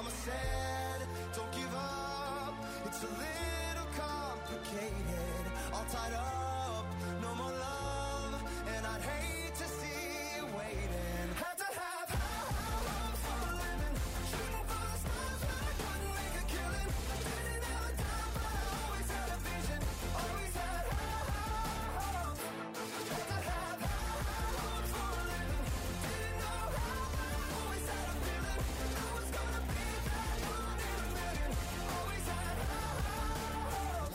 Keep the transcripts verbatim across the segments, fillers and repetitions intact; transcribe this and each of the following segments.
Mama said, don't give up. It's a little complicated. All tied up, no more love. And I'd hate to see you waiting. Had to have high hopes for a living. Shooting for the stars when I couldn't make a killing. Didn't have a dime, but I always had a vision. Always had high hopes. Had to have high hopes for a living. Didn't know how, but I always had a feeling. I was gonna be that one in a million. Always had high hopes.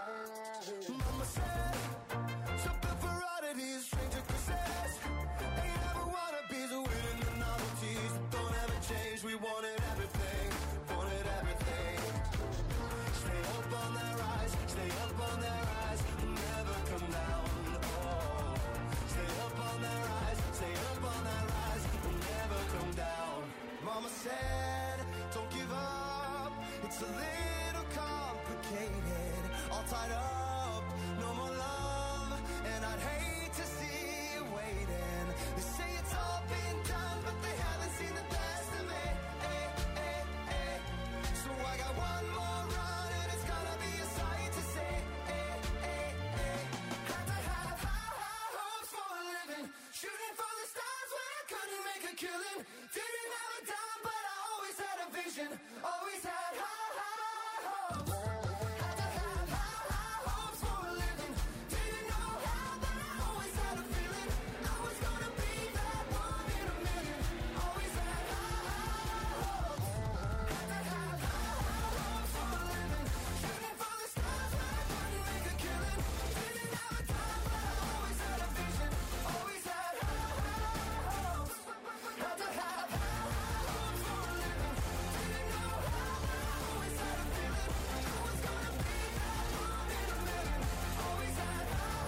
Mama said, something for oddities, stranger kisses. Ain't ever wannabes, winning the novelties. Don't ever change, we wanted everything, wanted everything. Stay up on their rise, stay up on their rise, never come down. Oh, stay up on their rise, stay up on their rise, never come down. Mama said, don't give up. It's a little complicated, all tied up, no more love. And I'd hate to see you waiting. They say it's all been done, but they haven't seen the best of me. Eh, eh, eh. So I got one more run, and it's gonna be a sight to see. Eh, eh, eh. Had to have high, high hopes for a living. Shooting for the stars when I couldn't make a killing. Didn't have a dime, but I always had a vision. Always had high, high hopes. Had to have high, high hopes for a living. Didn't know how, but I always had a feeling. I was gonna be that one in a million. Always had high, high hopes. Had to have high, high hopes for a living. Shooting for the stars when I couldn't make a killing. Didn't have a dime, but I always had a vision. Always had high, high hopes. Had to have high, high hopes for a living. Didn't know how, but I always had a feeling. I was gonna be that one in a million. Always had high,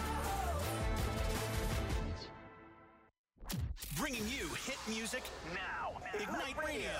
high hopes. Bringing you hit music now. Ignite Radio.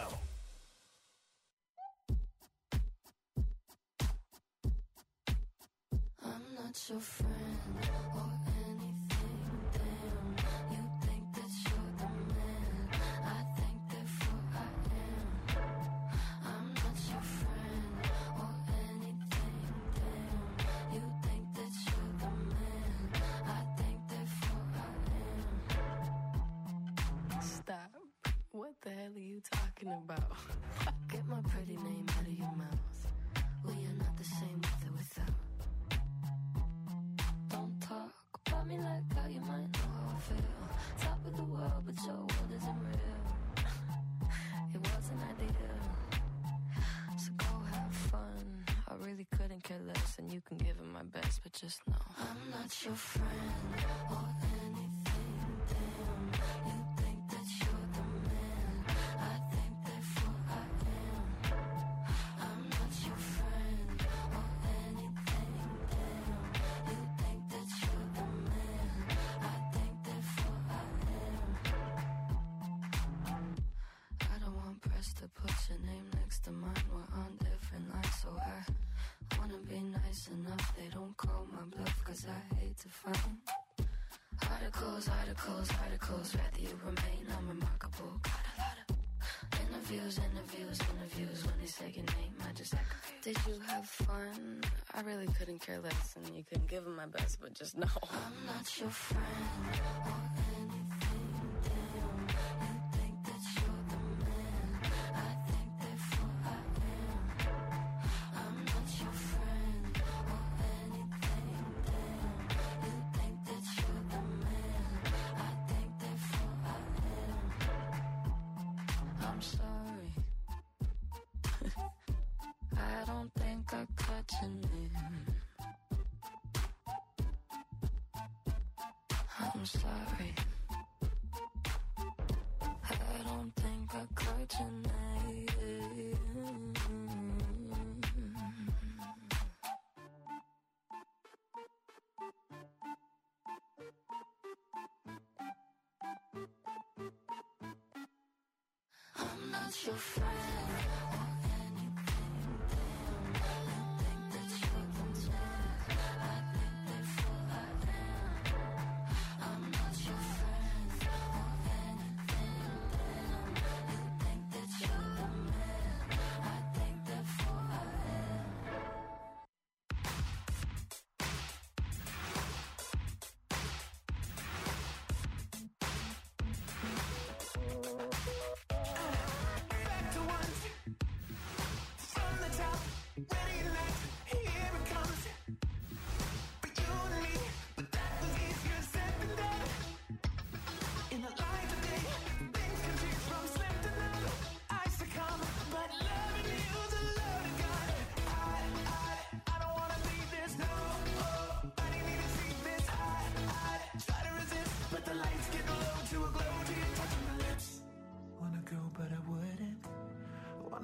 I'm not your friend or anything, damn. You think that you're the man, I think therefore I am. I'm not your friend or anything, damn. You think that you're the man, I think therefore I am. Stop. What the hell are you talking about? Get my pretty name out of your mouth. Well, you're not the same with or without. Don't talk about me like how you might know how I feel. Top of the world, but your world isn't real. It wasn't ideal. So go have fun. I really couldn't care less, and you can give it my best, but just know I'm not your friend or anything, damn. You think that you're the man, I think therefore I am. I'm not your friend or anything, damn. You think that you're the man, I think therefore I am. I don't want press to put your name next to mine. We're on different lines, so I wanna be nice enough. They don't call my bluff, cause I hate to find articles, articles, articles. Rather you remain unremarkable. Got a lot of interviews, interviews, interviews. When they say your name, I just aggravate. Did you have fun? I really couldn't care less, and you couldn't give them my best, but just know I'm not your friend or anything, damn. You think that you're the man, I think therefore I am. I'm not your friend or anything, damn. You think that you're the man, I think therefore I am. I'm sorry. I don't think I caught your name. I'm sorry. I don't think I caught your name. I'm not your friend or anything, damn. You think that you're the man, I think therefore I am. I'm not your friend or anything, damn. You think that you're the man,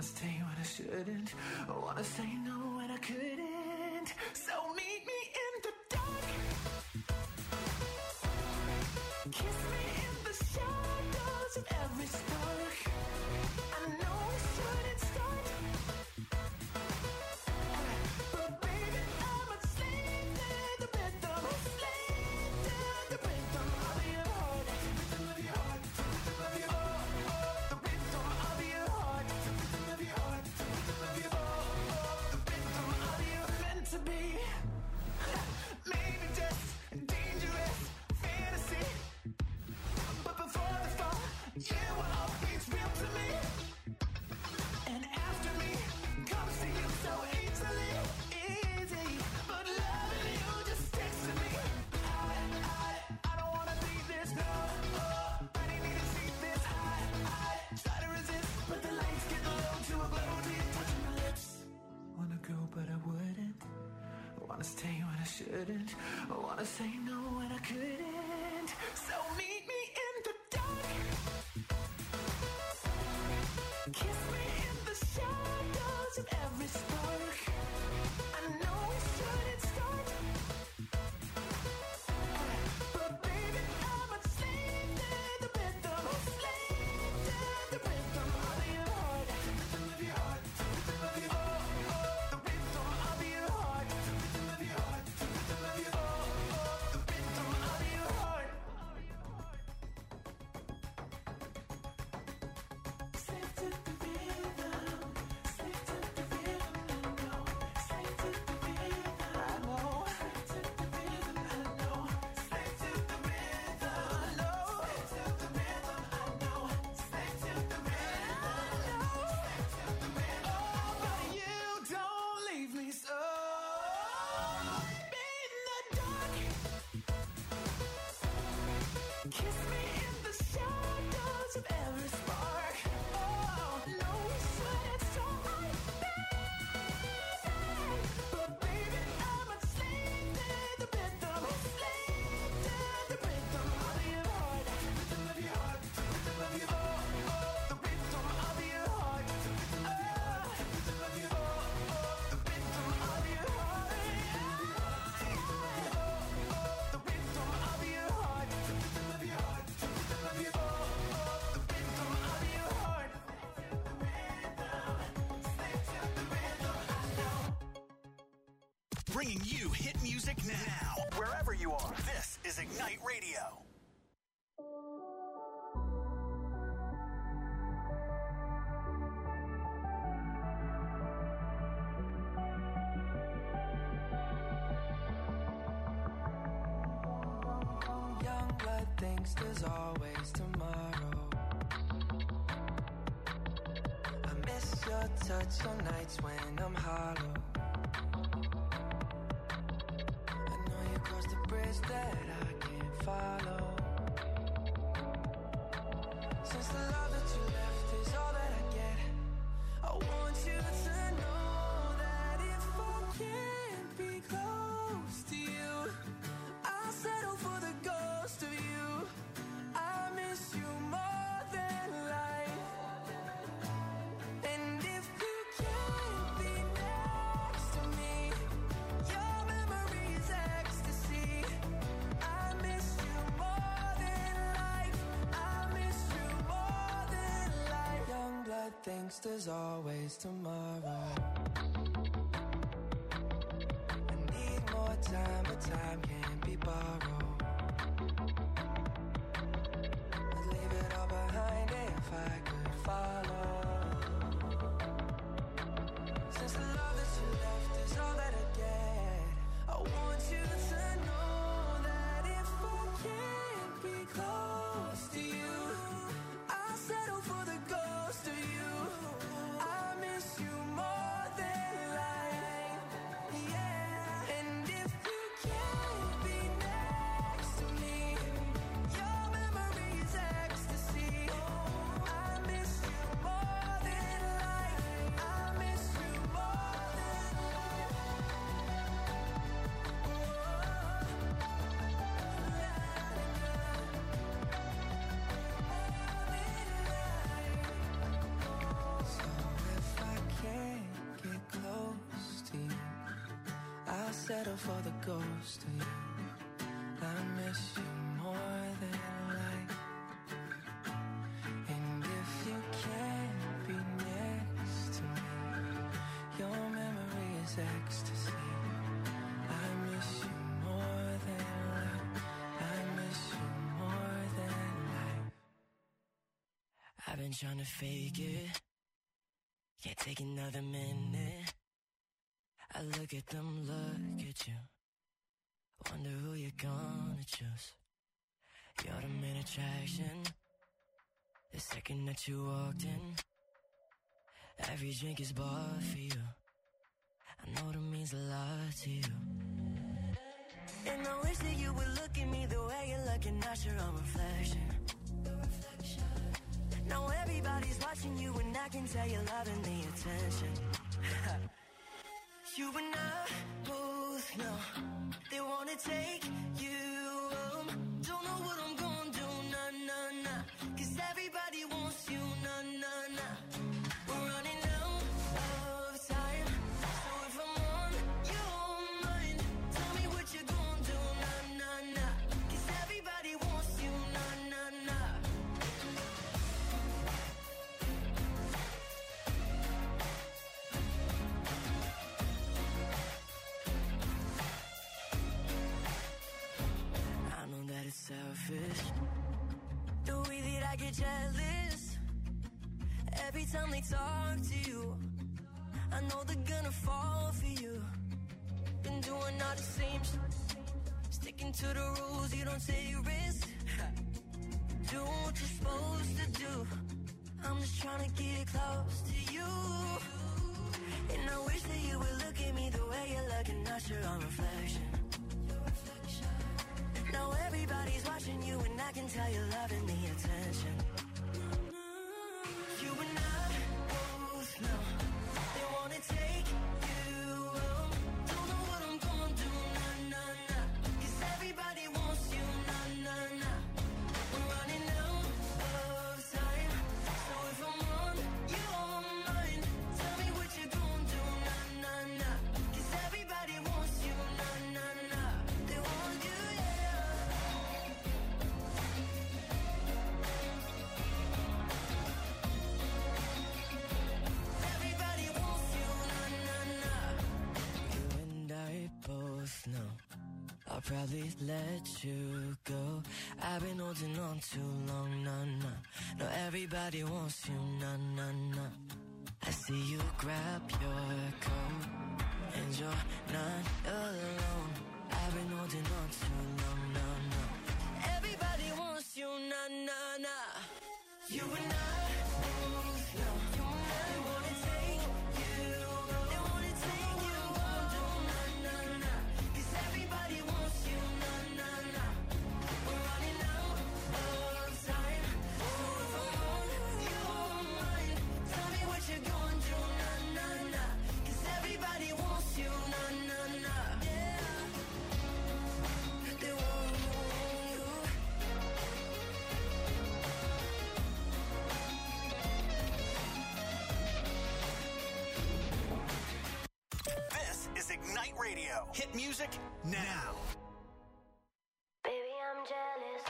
wanna stay when I shouldn't. I wanna say no when I couldn't. So meet me in the dark. Kiss me in the shadows of every spark. I know we shouldn't start, but baby I'm a slave to the rhythm, a slave to the rhythm of your heart, the rhythm of your heart, the rhythm of your heart, the rhythm of your heart, the rhythm of your heart, the rhythm of your heart, the rhythm of your meant to be. Maybe just dangerous fantasy, but before the fall, you were always real to me. And after me comes to you so easily, easy. But loving you just sticks to me. I, I, I don't wanna be this, no. Oh, I didn't need to see this. I, I try to resist, but the lights get low to a glow till you're touching my lips. Wanna go, but I wouldn't. I wanna stay when I shouldn't. I wanna say no when I couldn't. So meet me in the dark. Kiss me in the shadows of every spark. I know we shouldn't start, but baby I'm a slave to the rhythm, a slave to the rhythm of your heart, the rhythm of your heart, the rhythm of your heart, the rhythm of your heart, the rhythm of your heart, the rhythm of your heart, the rhythm of your heart. Slave to the rhythm, slave to the rhythm, I know. Slave to the rhythm, I know. Slave to the rhythm, I know. Slave to the rhythm, I know. Slave to the rhythm, I know. Slave to the rhythm, I know. Slave to the rhythm, oh, but you don't leave me so. In the dark. Kiss me in the shadows of every spark. Oh, no, we shouldn't start, baby. But baby, I'm a slave to the rhythm, a slave to the rhythm of your heart, the rhythm of your heart, the rhythm of your heart, the rhythm of your heart, the rhythm of your heart, the rhythm of your heart, the rhythm of your heart, the rhythm of your heart, the rhythm of your heart, the rhythm of your heart, the rhythm of your heart. Slave to the rhythm, I know. Bringing you hit music now. Wherever you are, this is Ignite Radio. Young blood thinks there's always tomorrow. I miss your touch on nights when I'm hollow. I know you crossed the bridge that I can't follow. Since the love that you left is all that I get, I want you to know that if I can't be close to you, I'll settle for the ghost of you. I miss you more than life. And if you can't be next to me, your memory's ecstasy. I miss you more than life. I miss you more than life. Young blood thinks there's always tomorrow. I need more time, but time can't be borrowed. I'd leave it all behind if I could follow. Since the love that you left is all that I get, I want you to know that if I can't be close to you, I'll settle for the ghost of you. I miss you more than life, yeah. And if you can't be next to me, your memory's ecstasy. I miss you more than life. I miss you more than life. settle for the ghost of you. I miss you more than life. And if you can't be next to me, your memory is ecstasy. I miss you more than life. I miss you more than life. I've been trying to fake it, can't take another minute. I look at them, look at you, wonder who you're gonna choose. You're the main attraction, the second that you walked in. Every drink is bought for you, I know that means a lot to you. And I wish that you would look at me the way you're looking at your own reflection. Now everybody's watching you and I can tell you're loving the attention. You and I both know they wanna take you home. Don't know what I'm gonna do, nah, nah, nah. Cause everybody wants you, nah, nah, nah. We're running out of time, so if I'm on your mind, tell me what you're gonna do, nah, nah, nah. Cause everybody wants you, nah, nah, nah. That it's selfish, the way that I get jealous every time they talk to you. I know they're gonna fall for you. Been doing all the same shit, sticking to the rules, you don't take risks. Do what you're supposed to do. I'm just trying to get close to you. And I wish that you would look at me the way you're looking at your own reflection. Now everybody's watching you and I can tell you're loving the attention. You and I both know they wanna take you home. Don't know what I'm gonna do, nah, nah, nah. Cause everybody wants you, nah, nah, nah. We're running out of time, so if I'm on your mind, tell me what you're gonna do, nah, nah, nah. Cause everybody wants you, nah, nah, nah. They want you, yeah. No, I'll probably let you go. I've been holding on too long, nah, nah. No, everybody wants you, nah, nah, nah. I see you grab your coat and you're not alone. I've been holding on too long, nah, nah. Everybody wants you, nah, nah, nah. You and I both know they wanna take you, they wanna take you home, nah, nah, nah. Everybody wants you, nah, nah, nah. We're running out of time, so if I'm on your mind, tell me what you're gonna do, nah, nah, nah. Cause everybody wants you, nah, nah, nah. Yeah, they want you. This is Ignite Radio. Hit music now. Baby, I'm jealous.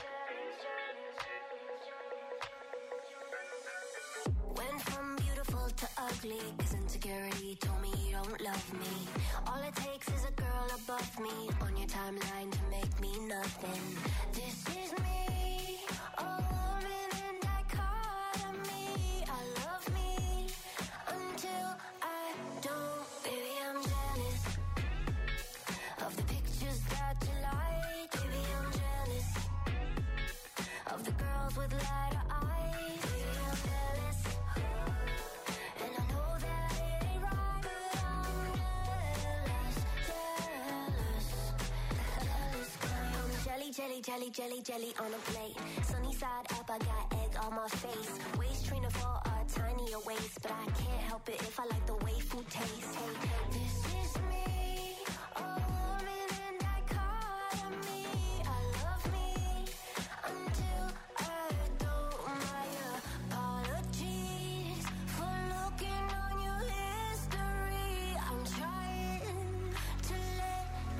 Went from beautiful to ugly, cause insecurity told me you don't love me. All it takes is a girl above me on your timeline to make me nothing. This is me, a woman in dichotomy. I love me until I don't. Baby, I'm jealous of the pictures that you like. Baby, I'm jealous of the girls with lighter eyes. Baby, I'm jealous, and I know that it ain't right, but I'm jealous, jealous, jealous. I'm jelly, jelly, jelly, jelly, jelly on a plate. Sunny side up, I got egg on my face. Waist trainer for a tinier waist, but I can't help it if I like the way food tastes. Hey, hey, this is me, a woman in dichotomy. I love me until I don't. My apologies for looking on your history. I'm trying to let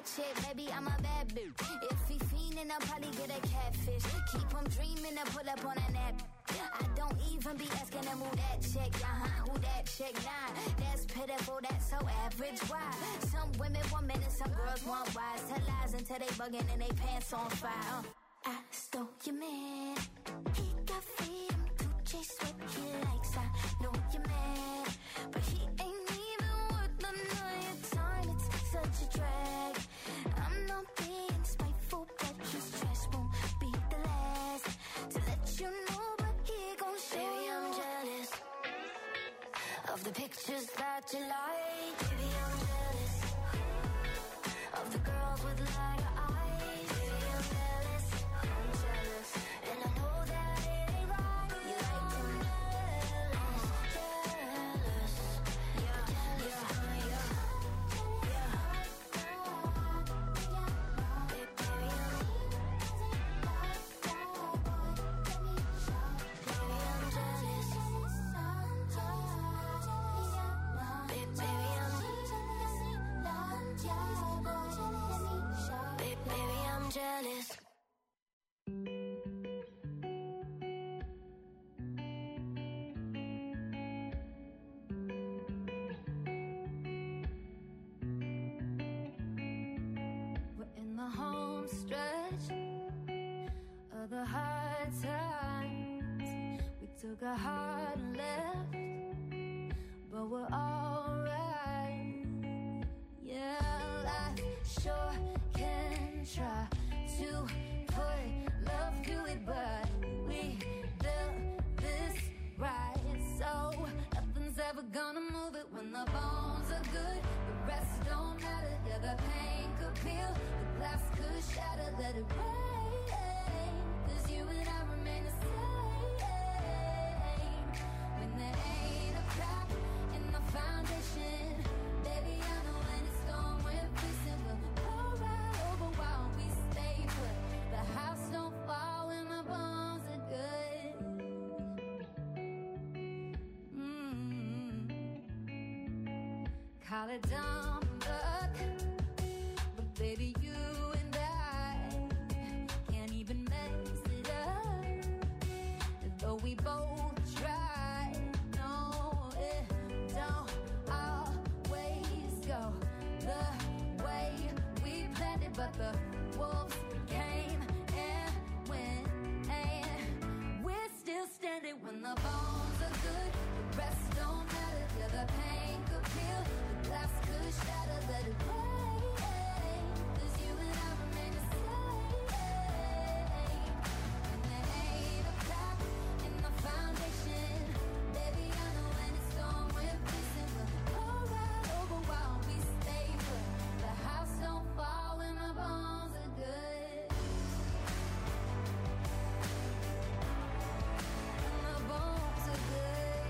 chick, baby, I'm a bad bitch. If he fiendin', I'll probably get a catfish. Keep him dreamin' to pull up on a nap. I don't even be asking him who that chick, uh-huh, who that chick, nah. That's pitiful, that's so average, why? Some women want men and some girls want wise. Tell lies until they buggin' and they pants on fire. uh. I stole your man. He got freedom to chase what he likes. I know you're mad, but he ain't even worth none of your time. It's such a drag. I'm not being spiteful, but his stress won't be the last to let you know. But he gon' show. Baby, I'm jealous of the pictures that you like. Baby, I'm jealous of the girls with lighter eyes. Baby, I'm jealous, I'm jealous, and I know that it ain't right. You like to jealous, jealous, yeah, yeah, yeah, yeah. Baby, baby, I'm, baby, I'm jealous. Baby, baby, I'm, baby, baby, I'm jealous. We're in the home stretch of the hard times. We took a hard left, but we're alright. Yeah, life sure can try to put love to it, but we built this right, so nothing's ever gonna move it. When the bones are good, the rest don't matter. Yeah, the pain could peel, the glass could shatter. Let it rain, 'cause you and I remain the same. When there ain't a crack in the foundation, baby, I know when it's gone, we're fixing. We'll go right over while we stay put. The house don't fall when the bones are good. Mm-hmm. Call it dumb luck, but baby, you and I can't even mess it up. Though we both try, no, it don't always go the way we planned it. But the wolves came and went, and we're still standing. When the bones are good, the rest don't matter. Yeah, the pain could peel, the glass could shatter. Let it rain, 'cause you and I remain the same. When there ain't a crack in the foundation, baby, I know when it's gone, we're fixing. We'll go right over while we stay put. The house don't fall when the bones are good. When the bones are good.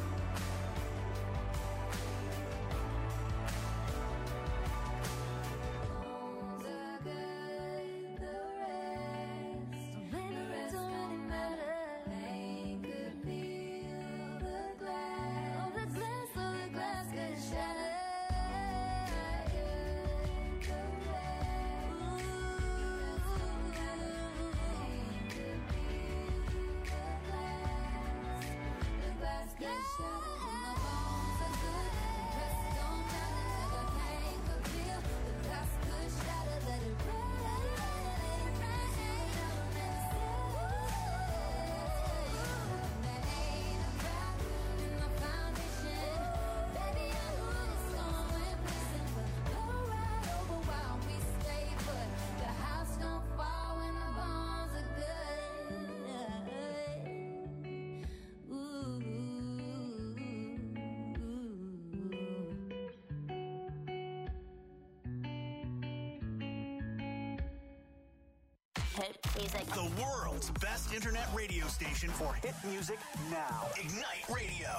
Bones are good, the rest, the rest don't matter. Pain could peel the glass, oh, the glass, oh, the glass could shatter. The rest, pain could peel the glass, the glass could shatter. When the bones are good, the rest don't matter. The pain could peel, the glass could shatter. Let it rain, let it rain, there ain't a crack in the foundation, baby, I know when it's gone, we're fixing. We'll go right over while we stay put. The house don't fall when the bones are good. Ooh. Hit music. The world's best internet radio station for hit music now. Ignite Radio.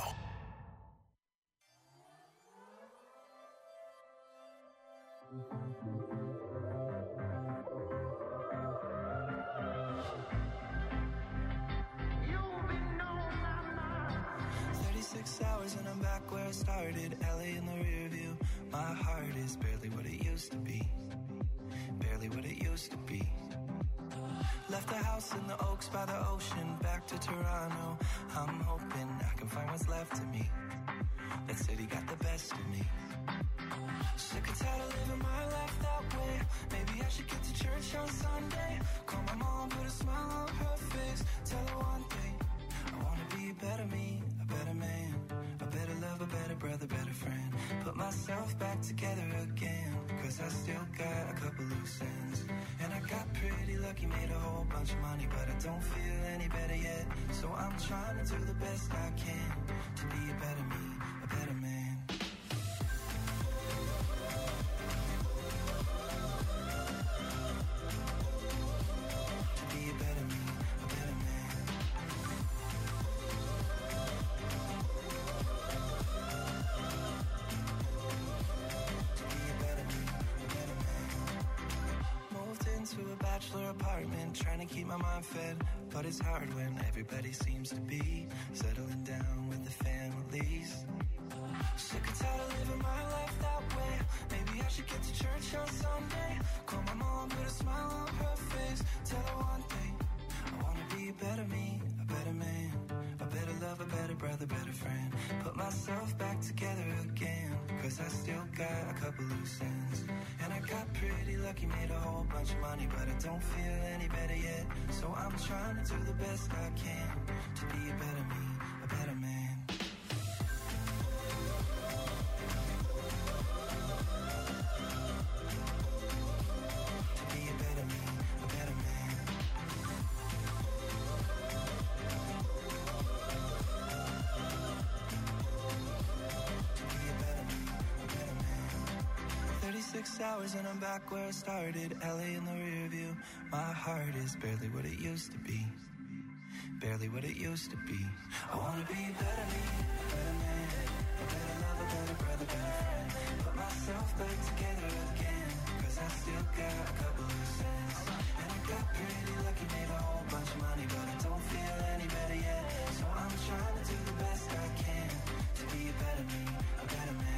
thirty-six hours and I'm back where I started. L A in the rear view. My heart is barely what it used to be. barely what it used to be. Left the house in the Oaks by the ocean, back to Toronto. I'm hoping I can find what's left of me. That city got the best of me. Sick and tired of living my life that way. Maybe I should get to church on Sunday. Call my mom, put a smile on her face. Tell her one thing, I wanna be a better me, a better man, a better lover, better brother, better friend. Put myself back together again, cause I still got a couple loose ends. And I got pretty lucky, made a whole bunch of money, but I don't feel any better yet. So I'm trying to do the best I can to be a better me, a better man. To a bachelor apartment, trying to keep my mind fed, but it's hard when everybody seems to be settling down with the families. Sick and tired of living my life that way. Maybe I should get to church on Sunday. Call my mom, put a smile on her face. Tell her one thing, I wanna be a better me, a better man, a better lover, better brother, better friend. Put myself back together again, cause I still got a couple loose ends. And I got pretty lucky, made a whole bunch of money, but I don't feel any better yet. So I'm trying to do the best I can to be a better me, a better man. To be a better me, a better man. To be a better me, a better man. thirty-six hours and I'm back where I started. L A in the rear view. My heart is barely what it used to be. Barely what it used to be. I wanna be a better me, a better man, a better lover, better brother, better friend. Put myself back together again, cause I still got a couple loose ends. And I got pretty lucky, made a whole bunch of money, but I don't feel any better yet. So I'm trying to do the best I can to be a better me, a better man.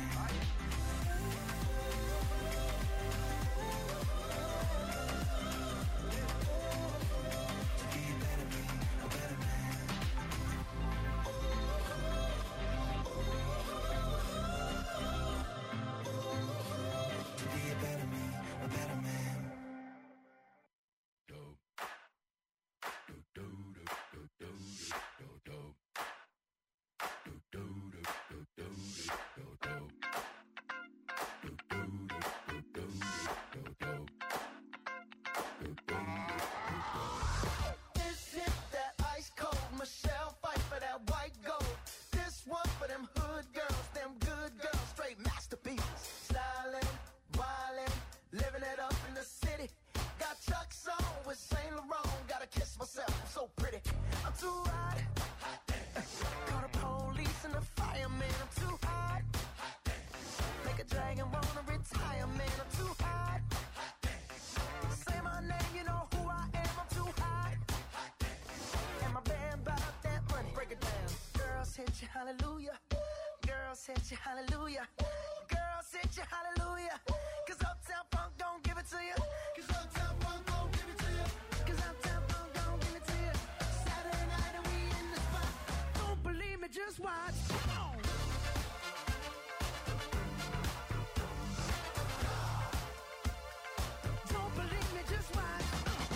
Hallelujah, girls hit you, hallelujah. Girls hit you, hallelujah. Cause Uptown Funk don't give it to you. Cause Uptown Funk don't give it to you. Cause Uptown Funk don't give it to you. Saturday night and we in the spot. Don't believe me, just watch. Come on. Don't believe me, just watch.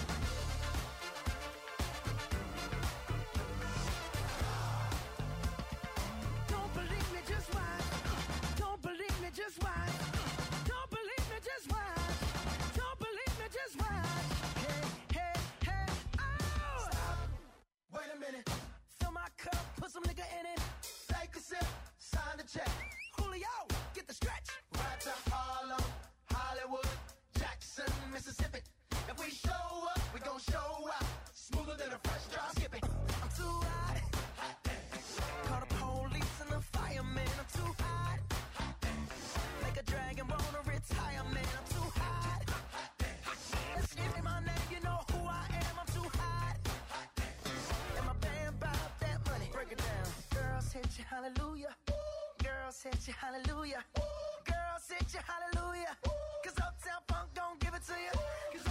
Just watch. Don't believe me, just watch. Don't believe me, just watch. Don't believe me, just watch. Hey, hey, hey, oh! Stop. Wait a minute. Fill my cup, put some nigga in it. Take a sip, sign the check. Julio, get the stretch. Right to Harlem, Hollywood, Jackson, Mississippi. If we show up, we gon' show out. Smoother than a fresh drop. Skip it. I'm too hot. Call the police and the fireman. I'm too hot. Make a dragon wanna retire, man. I'm too hot. Let's say my name, you know who I am. I'm too hot. And my band bought that money. Break it down. Girls hit you, hallelujah. Girls hit you, hallelujah. Girls hit you, hallelujah. Cause Uptown Funk don't give it to you. Cause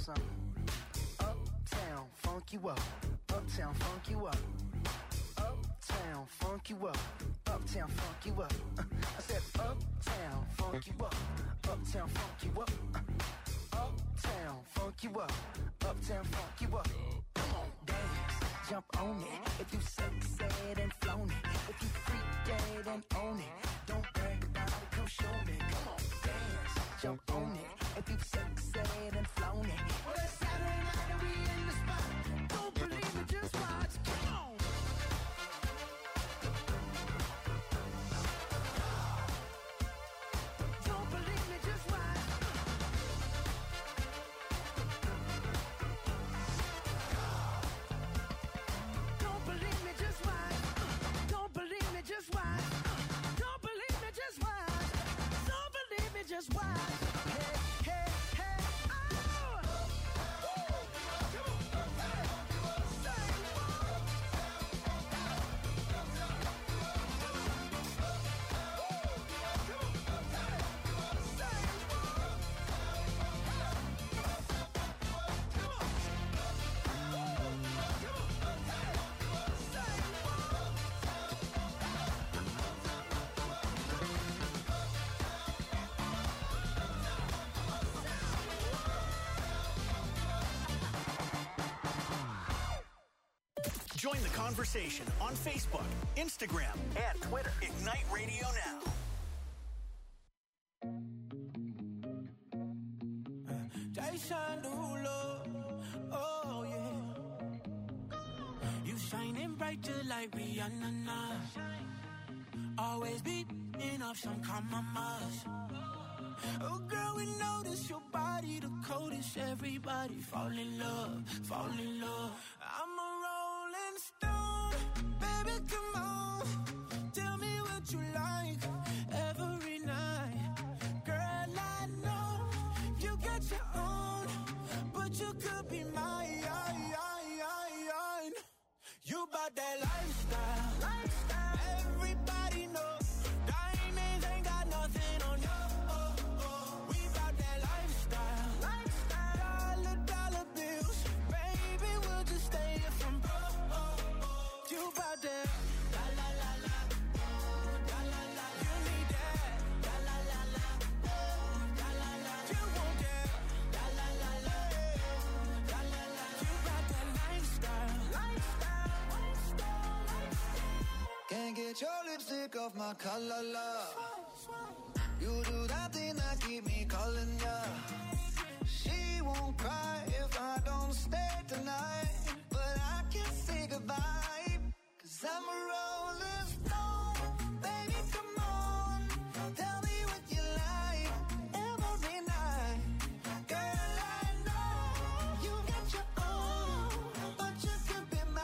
some. Uptown, funk you up. Uptown, funk you up. Uptown, funk you up. Uptown, funk you up. Uh, I said uptown, funk you up. Uptown, funk you up. Uh, uptown, funk you up. Uptown, funk you up. Come on, dance, jump on it. If you succeed and flown it. If you freak dead and own it. Don't brag about it, come show me. Come on, dance, jump on it. If you succeed and flown it. Well, it's Saturday night and we in the spot. Don't believe it, just watch. Come on. Don't believe me, just watch. Don't believe me, just watch. Don't believe me, just watch. Don't believe me, just watch. Don't believe me, just watch. Hey, hey, hey, oh! Woo! Come on, hey! Say what? Join the conversation on Facebook, Instagram, and Twitter. Ignite Radio Now. Jason Derulo, oh yeah. You shining bright just like Rihanna now. Always beating off some compromise. Oh girl, we notice your body the coldest. Everybody fall in love, fall in love. I'm a rolling stone, baby, come on. Tell me what you like every night. Girl, I know you got your own, but you could be mine. You bout that lifestyle, lifestyle. Everybody knows diamonds ain't got nothing on you. Oh, oh. We bout that lifestyle, lifestyle. Dollar, dollar bills, baby, we'll just stay here from broke. Oh, oh. You bout that la la la la, oh, la la la. You need that la la la la, oh, la la la. You want that la la la la, oh, la la la. You bout that lifestyle, lifestyle. Can't get your lipstick off my collar, love. You do that thing that keep me calling ya. She won't cry if I don't stay tonight, but I can't say goodbye, cause I'm a rolling stone. Baby, come on, tell me what you like every night. Girl, I know you got your own, but you could be mine.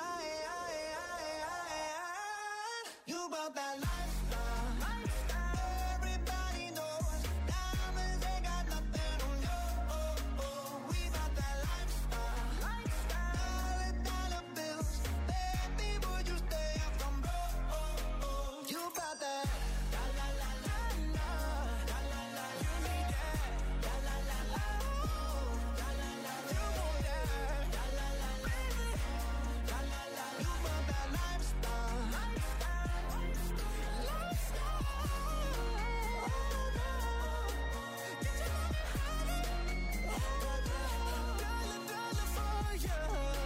You about that lifestyle, lifestyle. Everybody knows diamonds ain't got nothing on you. Oh, oh. We about that lifestyle, lifestyle. Dollar, dollar bills, baby, would you stay up from broke? Oh, oh. You about that la la la la la, la la la. You need that la la la la, oh, la la la. You want that la la la, baby, la la la. You about that lifestyle, lifestyle, lifestyle. Get your money, dollar, dollar for you.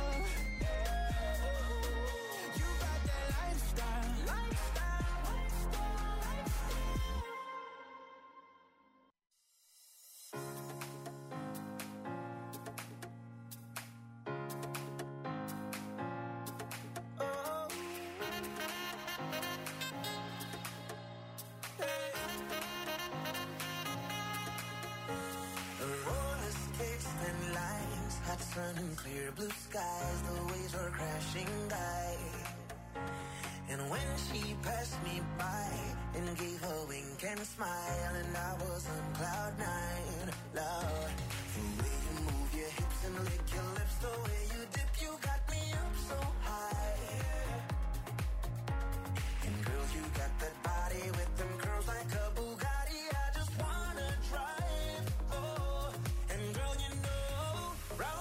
You got that lifestyle, lifestyle, lifestyle. Roller skates, thin lines, hot sun and clear blue skies. The waves were crashing by, and when she passed me by and gave a wink and smile, and I was on cloud nine. Lord, the way you move your hips and lick your lips, the way you dip, you got me up so high. And girl, you got that body with them curls like a Bugatti. I just wanna drive. Oh, and girl, you know, round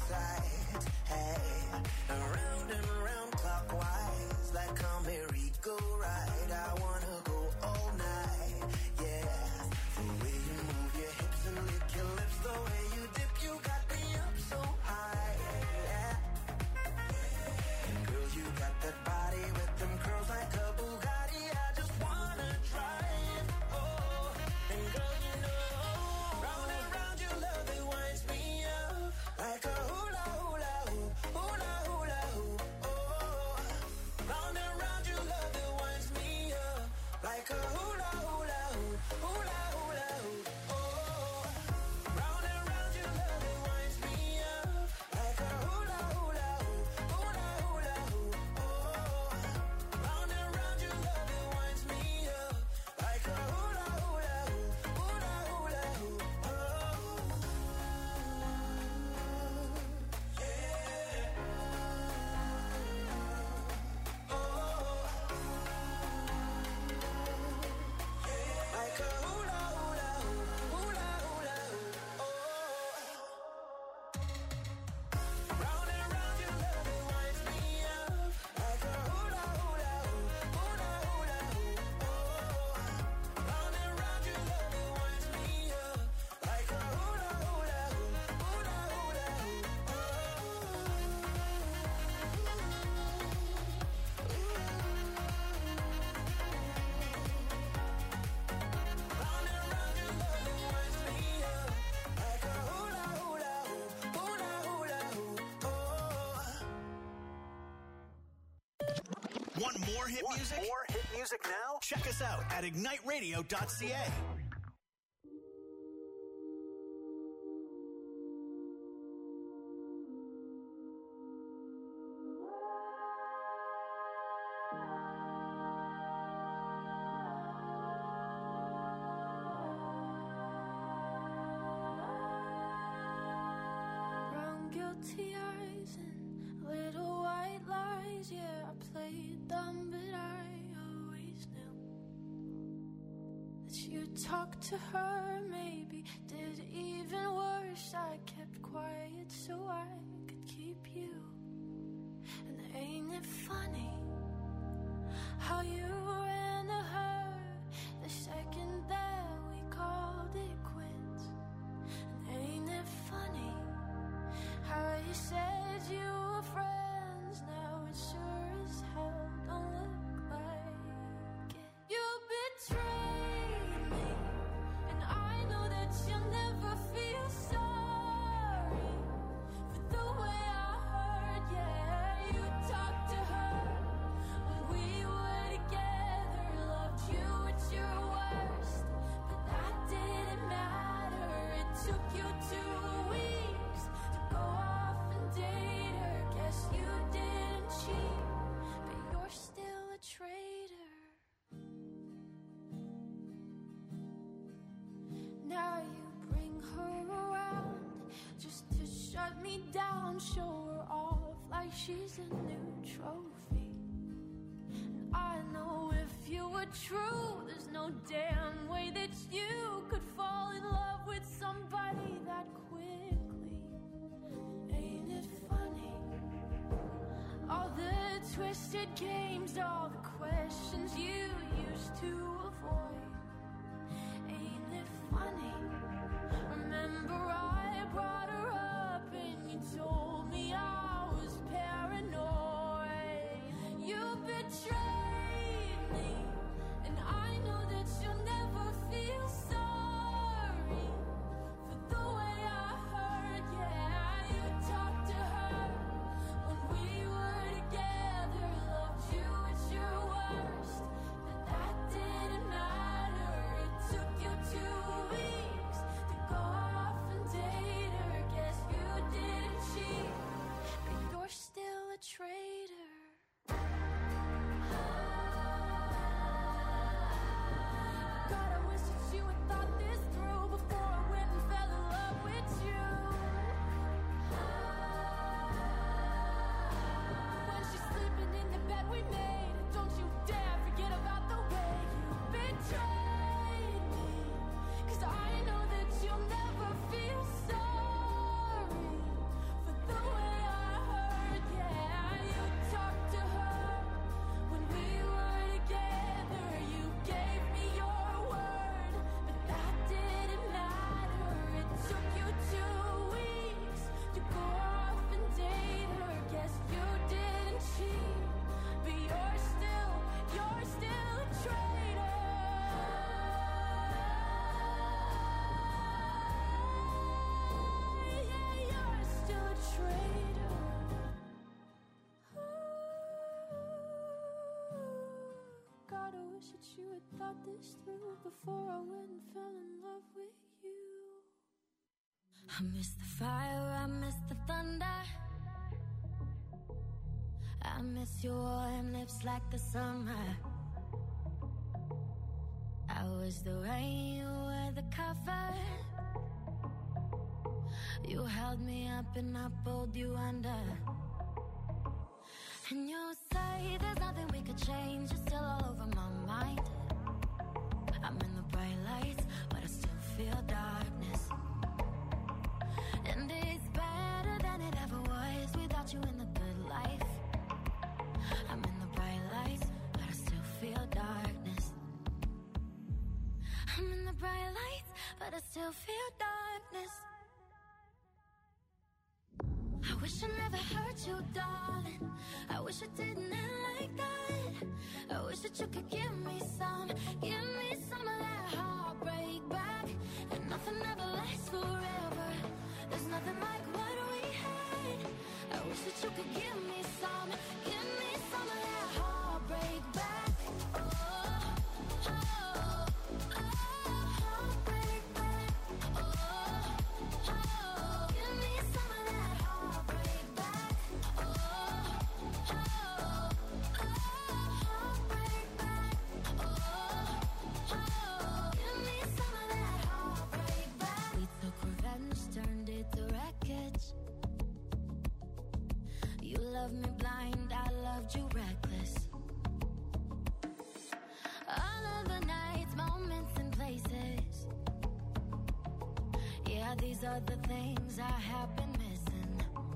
tight. Hey, around and around clockwise, like a merry-go-round. I wanna go all night, yeah. The way you move your hips and lick your lips, the way you dip, you got me up so high, yeah. And girl, you got that body with them curls like a Bugatti. I just wanna drive, oh. And girl, you know, round and round your love, it winds me up like a hula hula hoop, hula hula hoop, oh. Round and round your love, it winds me up like a hula hula hoop, hula hula hoop, oh. Round and round your love, it winds me up like a hula hula hoop, hula hula hoop, oh. Round and round your love, it winds me up like a hula hula hoop, hula hula hoop, oh. Like a hula hula hoop, hula hula hoop, oh. Round and round your love, it winds me up like a hula hula hoop, hula hula hoop, oh. Round and round your love, it winds me up like a hula hula hoop, hula hula hoop, oh. Round and round your love, it winds me up like a hula hula hoop, hula hula hoop, oh. Want more hit music? More hit music now? Check us out at ignite radio dot c a. Brown guilty eyes and little white lies. Yeah, I played dumb, but I always knew that you talked to her. Maybe did even worse. I kept quiet so I could keep you. And ain't it funny how you ran to her the second that we called it quits? And ain't it funny how you said you were friends? Now it sure as hell don't look like it. You betrayed me, and I know that you'll never feel sorry for the way I heard. Yeah, you talked to her when we were together, loved you at your worst, but that didn't matter. It took you two weeks to go off and date her. Guess you didn't cheat, but you're still a traitor. Now you bring her around just to shut me down, show her off like she's a new trophy. And I know if you were true, there's no damn way that you could fall in love with somebody that quickly. Ain't it funny? All the twisted games, all the questions you used to avoid. Ain't it funny? Remember I brought her up and you told me I was paranoid. You betrayed me, and I know that you'll never feel sorry for the way I heard. Yeah, you talked to her when we were together, loved you at your worst, but that didn't matter. before I went and fell in love with you. I miss the fire, I miss the thunder. I miss your warm lips like the summer. I was the rain, you were the cover. You held me up and I pulled you under. And you say there's nothing we could change. You're still all over my mind. I'm in the bright lights, but I still feel darkness. And it's better than it ever was without you in the good life. I'm in the bright lights, but I still feel darkness. I'm in the bright lights, but I still feel darkness. I wish I never hurt you, darling. I wish I didn't end like that. I wish that you could give me some, give me some of that heartbreak back. And nothing ever lasts forever. There's nothing like what we had. I wish that you could give me some, give me some of that heartbreak back. Oh, oh, oh, heartbreak back. Oh, oh, give me some of that heartbreak back. Oh, oh, oh, heartbreak back. Oh, oh, give me some of that heartbreak back. We took revenge, turned it to wreckage. You loved me blind, I loved you reckless. All of the nights, moments and places. Yeah, these are the things I have been missing.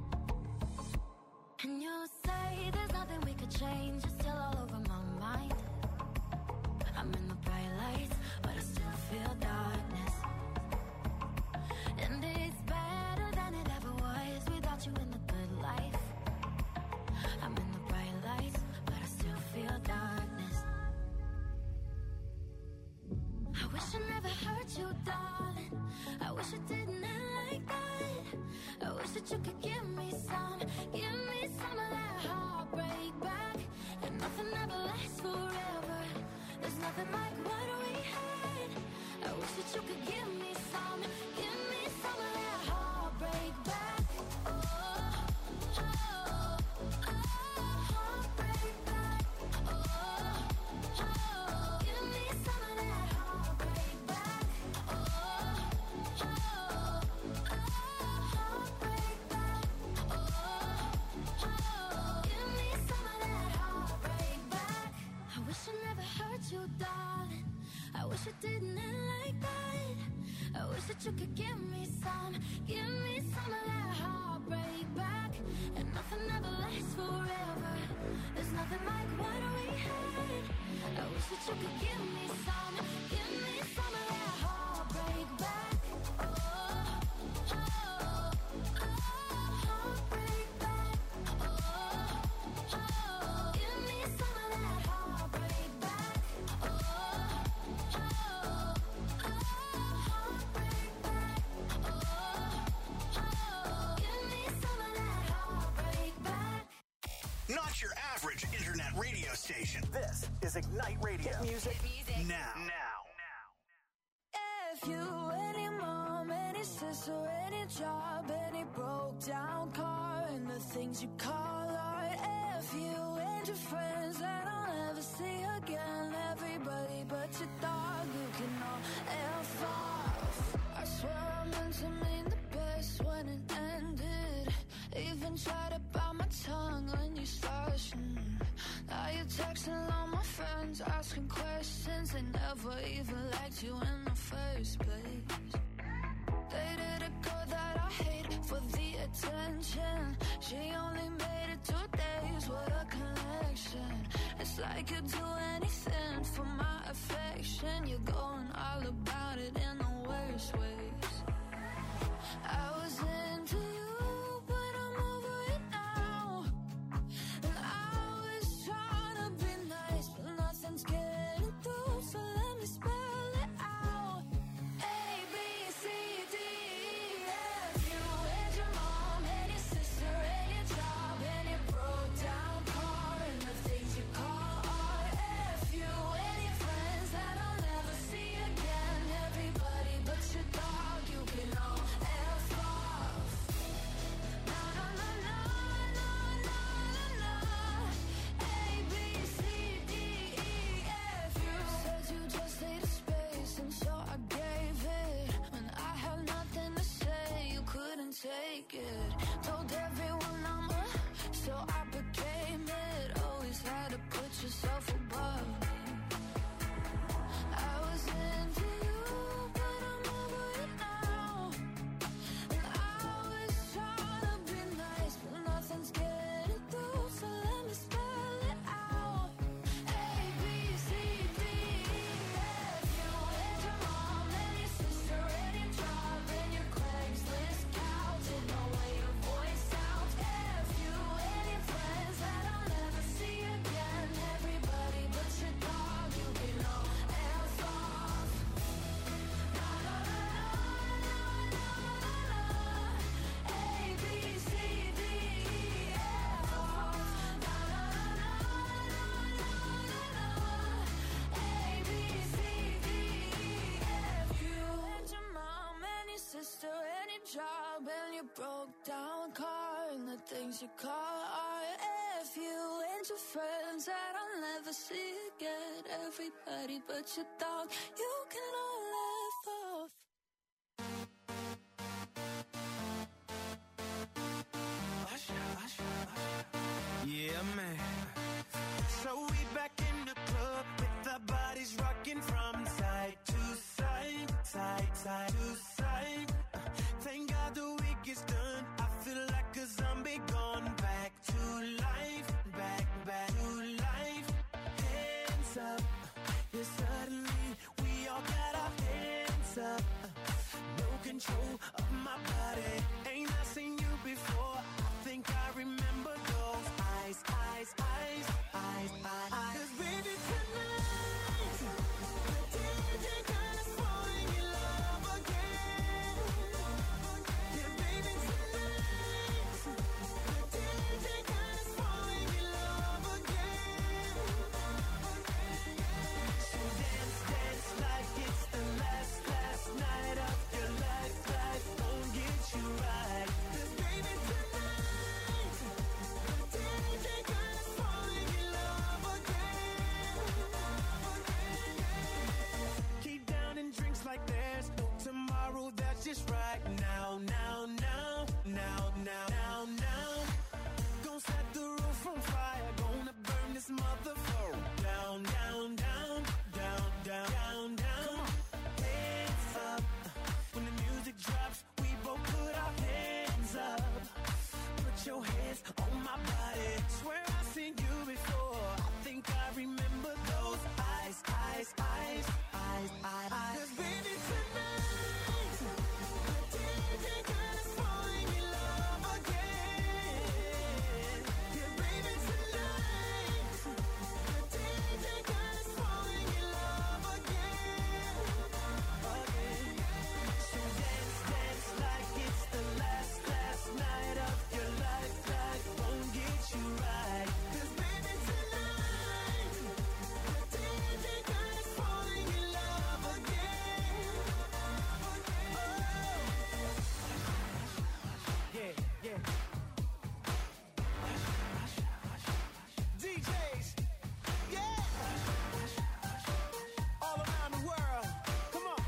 And you say there's nothing we could change. You're still all over my mind. I'm in the bright lights, but I still feel darkness. And it's better than it ever was without you in the good life. I'm in the bright lights, but I still feel darkness. I wish I never hurt you, darling. I wish I didn't end like that. I wish that you could give me some, give me some of that heartbreak back. And nothing ever lasts forever. There's nothing like what we had. I wish that you could give me some, give me some of that heartbreak back. Oh, oh, oh, heartbreak back. Oh, oh, give me some of that heartbreak back. Oh, oh, oh, heartbreak back. Oh, oh, give me some of that heartbreak back. I wish I never hurt you, darling. I wish it didn't end like that. I wish that you could give me some, give me some of that heartbreak back. And nothing ever lasts forever. There's nothing like what we had. I wish that you could give me some, give me some of that heartbreak back. Oh, oh, oh, heartbreak back. Oh, oh, give me some of that heartbreak back. Oh, oh, oh, heartbreak back. Oh, oh, give me some of that heartbreak back. Not your average internet radio station. This is Ignite Radio. Hit music, now. Now. If you, any mom, any sister, any job, any broke down car, and the things you call art. If you and your friends that I'll never see again, everybody but your dog, you can all F off. I swear I meant to mean the best when it ended. Even tried to bite my tongue when you started. Mm. Now you're texting all my friends, asking questions. They never even liked you in the first place. Dated a girl that I hate for the attention. She only made it two days, what a connection. It's like you'd do anything for my affection. You're going all about it in the worst ways. I was into you, but I'm over it now. And I was trying to be nice, but nothing's getting through, so let me spell it out. A, B, C, D, E, F. You and your mom, and your sister, and your job, and your broke down car, and the things you call art. F, you and your friends that I'll never see your broke down car and the things you call art. If you and your friends that I'll never see again, everybody but your dog, you can all laugh off. Yeah, man. So we back in the club with our bodies rocking from side to side, side, side to side. Uh, Thank God the week is done. I feel like a zombie gone back to life, back, back to life. Hands up, yeah, suddenly we all got our hands up. Uh, No control of my body. Ain't I seen you before? I think I remember those eyes, eyes, eyes, eyes, eyes. 'Cause baby tonight, the D J got us falling in love again. Yeah, baby tonight, the D J got us falling in love again. So dance, dance like it's the last, last night of your life. Life won't get you right. 'Cause baby tonight, the D J got us falling in love again. Keep downing drinks like there's no tomorrow. That's just right now, now, now, now, now, now, now. Gonna set the roof on fire. Gonna burn this motherfucker down, down, down, down, down, down, down. Hands up. When the music drops, we both put our hands up. Put your hands on my body. Swear I've seen you before. I think I remember those eyes, eyes, eyes, eyes, eyes, eyes. 'Cause baby tonight, the D J got us falling in love again. Yeah, baby tonight, the D J got us falling in love again, again. So dance, dance like it's the last, last night of your life. Life won't get you right. 'Cause baby tonight, the D J got us falling in love again. Oh. Yeah, yeah. D Js, yeah. All around the world. Come on.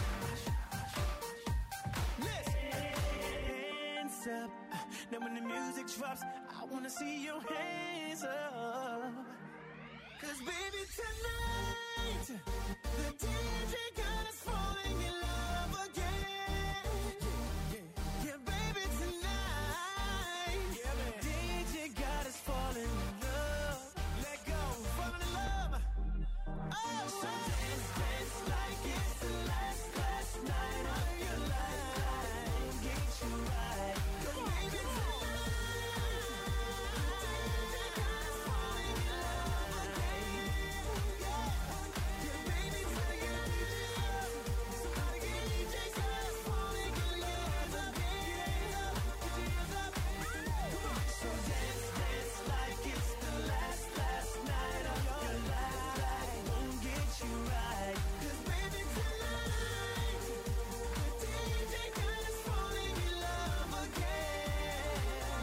Listen. Hands up. Now when the music drops, I wanna see your hands up. 'Cause baby tonight, the D J got us falling in love again. Yeah, yeah. Yeah, baby tonight, yeah, man. D J got us falling in love. Let go, falling in love. Oh, so dance, dance like it's the last, last night of your life. Get you right. 'Cause baby tonight, the D J got us falling in love again. Yeah, yeah, baby tonight, somebody get D J got us falling in love again. Put your hands up. Come on. So dance, dance like it's the last, last night of your life. Life won't get you right. 'Cause baby tonight, the D J got us falling in love again.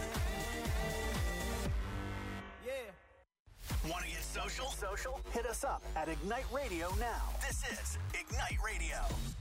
Yeah. Want to get social? Social? Hit us up at Ignite Radio now. This is Ignite Radio.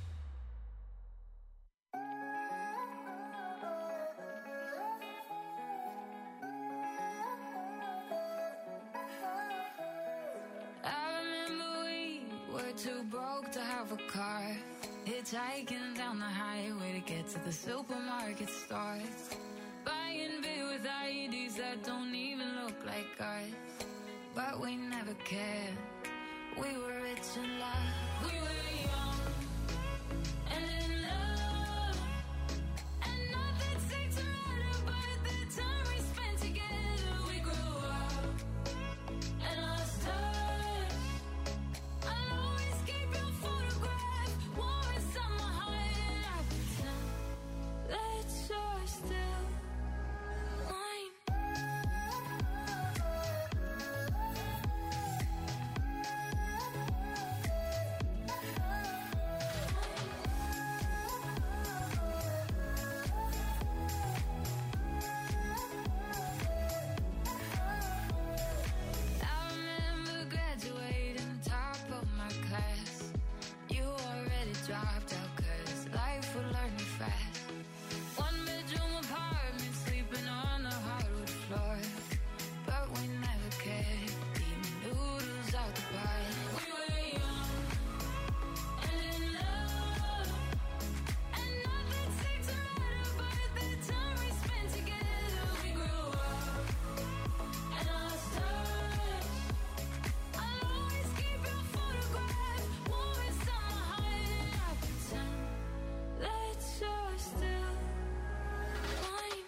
I remember we were too broke to have a car, hitchhiking down the highway to get to the supermarket stores, buying beer with I Ds that don't even look like ours. But we never cared. We were rich and loved. We were young and in love, and nothing seemed to matter but the time we spent together. We grew up and lost touch. I'll always keep your photograph warm inside my heart, and I pretend that you're still mine. opt out, cause life will learn me fast. One bedroom apartment, sleeping on the hardwood floor. But we never cared, eating noodles out the pot. We were young and in love, and nothing seemed to matter but the time we spent together. We grew up and lost touch. I'll always keep your photograph warm inside my heart, and I pretend that you're still mine.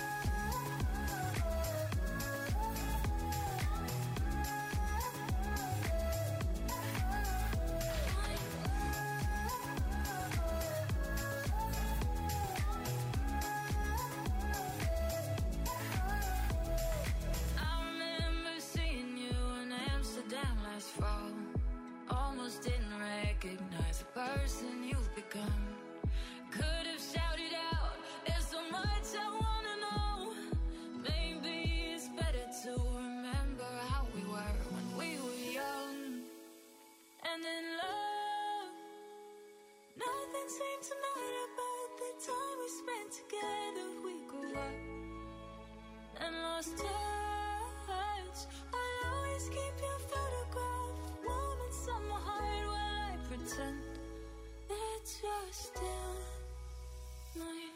I remember seeing you in Amsterdam last fall. Almost didn't recognize the person you've become. Could have shouted out, there's so much I wanna know. Maybe it's better to remember how we were when we were young and in love. Nothing seemed to matter but the time we spent together. We grew up and lost touch. I'll always keep your photograph warm inside my heart while I pretend that you're still mine.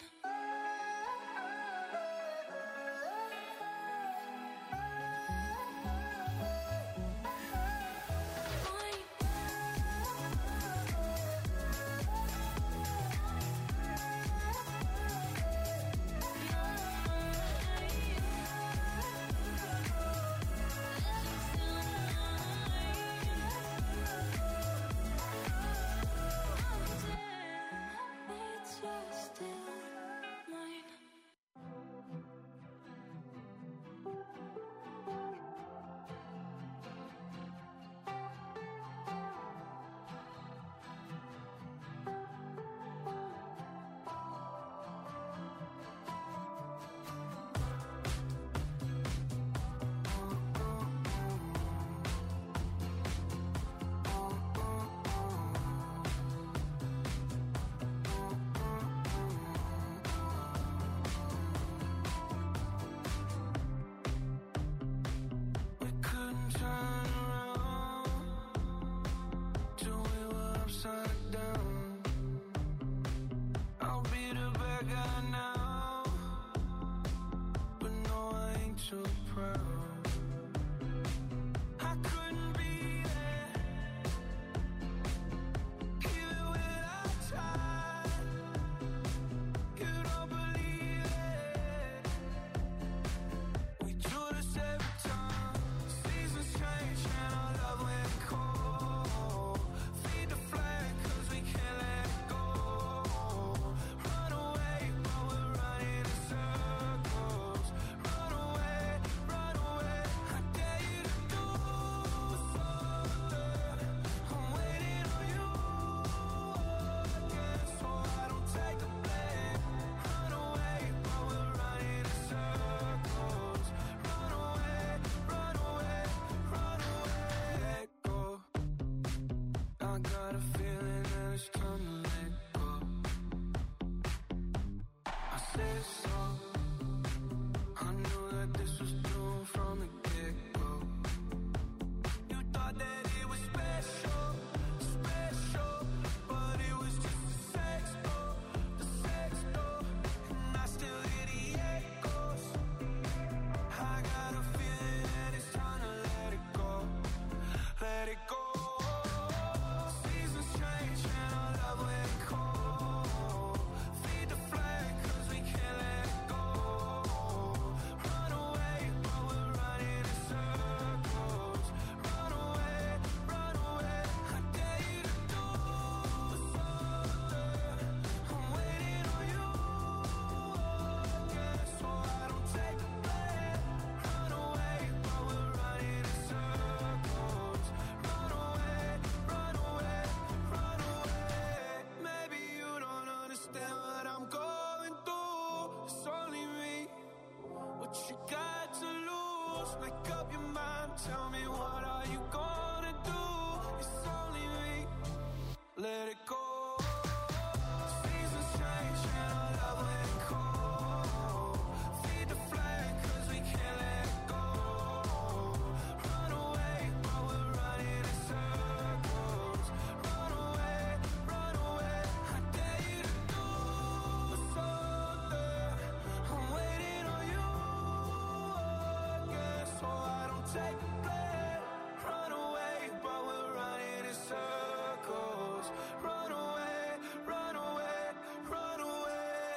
take the blame. Run away, but we're running in circles. Run away, run away, run away.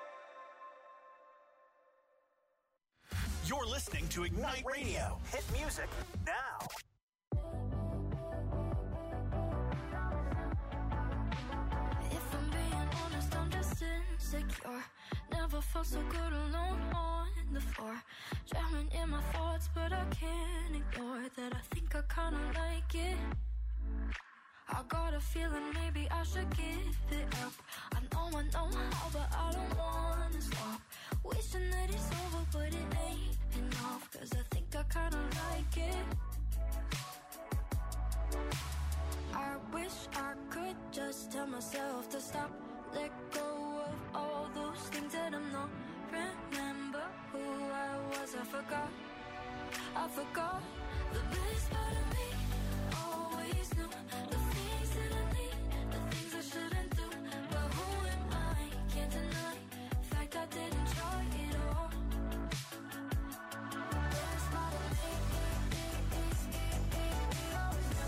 You're listening to Ignite Radio. Hit music now. If I'm being honest, I'm just insecure. Never felt so good alone on the floor. Drowning in my thoughts, but I can't ignore that I think I kinda like it. I got a feeling maybe I should give it up. I know I know how, but I don't wanna stop. Wishing that it's over, but it ain't enough. Cause I think I kinda like it. I wish I could just tell myself to stop. Let go of all those things that I'm not. Remember who I was, I forgot. I forgot. The best part of me always knew the things that I need, the things I shouldn't do. But who am I? Can't deny the fact I didn't try it all. The best part of me is always know.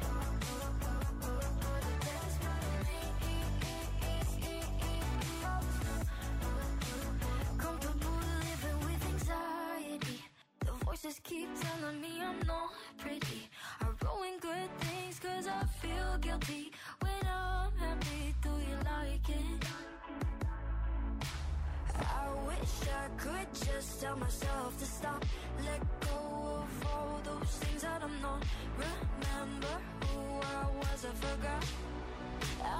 The best part of me is always know. Comfortable living with anxiety. The voices keep telling me I'm not pretty. I ruin good things cause I feel guilty. When I'm happy, do you like it? I wish I could just tell myself to stop. Let go of all those things that I'm not. Remember who I was, I forgot. I